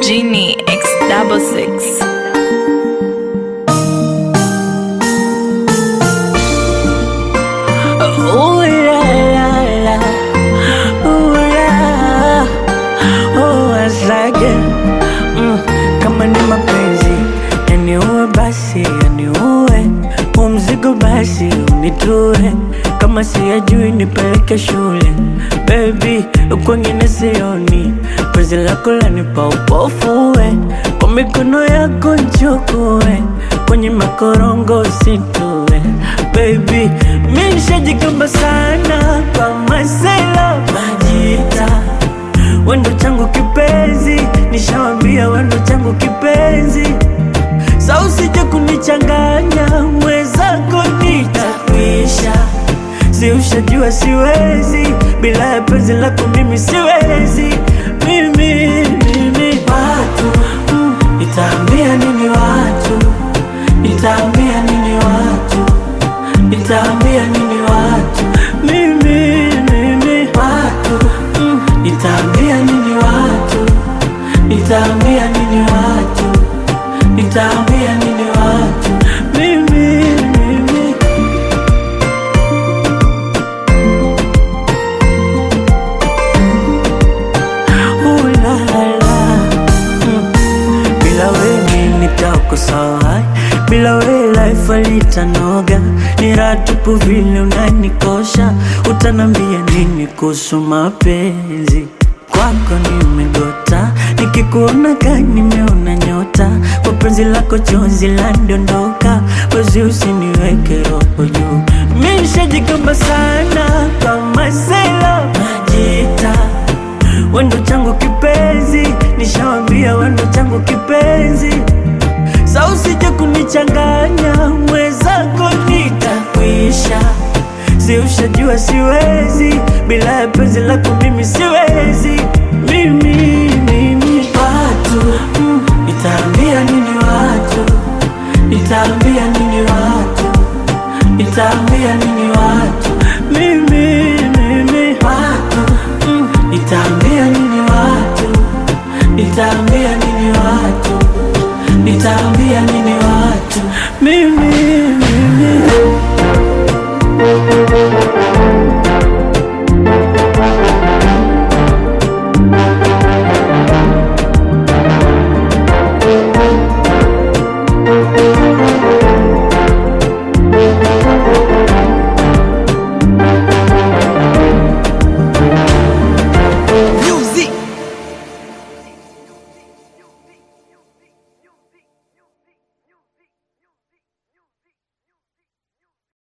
Genie X66. Ooh la la la, ooh la, oh asage. Kama ni mapenzi yaniue basi yaniue, mzigo basi unitue, kama siyajui nipeleke shule. Baby, kwengine sioni, penzi lako lanipa upofu, kwa mikono yako nchukue, kwenye makorongo usitue. Baby, mi nishajigamba sana kwa masela majita, wendo changu kipenzi, nishawambia wendo changu kipenzi. Sa usije kunichanganya, mwezako nitakwisha. Si ushajua siwezi, bila ya penzi lako mimi siwezi. Mimi watu, nitaambia nini watu, nitaambia nini watu, nitaambia nini watu. Mimi watu, nitaambia nini watu, nitaambia nini watu, nitaambia nini watu. Mimi la la, bila wewe nitakosa, bila wewe life alitanoga. Ni raha tupu vile unanikosha, utanambia nini kuhusu mapenzi? Kwako nimegota, nikikuona gani nimeona nyota, kwa penzi lako chozi landondoka, wezi usiniweke roho juu. Mi nishajigamba sana kama sela majita, wendo changu kipenzi, nishawambia wendo changu kipenzi. Sa usije kunichanganya, mwezako nitakwisha. Si ushajua siwezi, bila ya penzi lako mimi siwezi. Mimi watu, nitaambia nini watu, nitaambia nini watu, nitaambia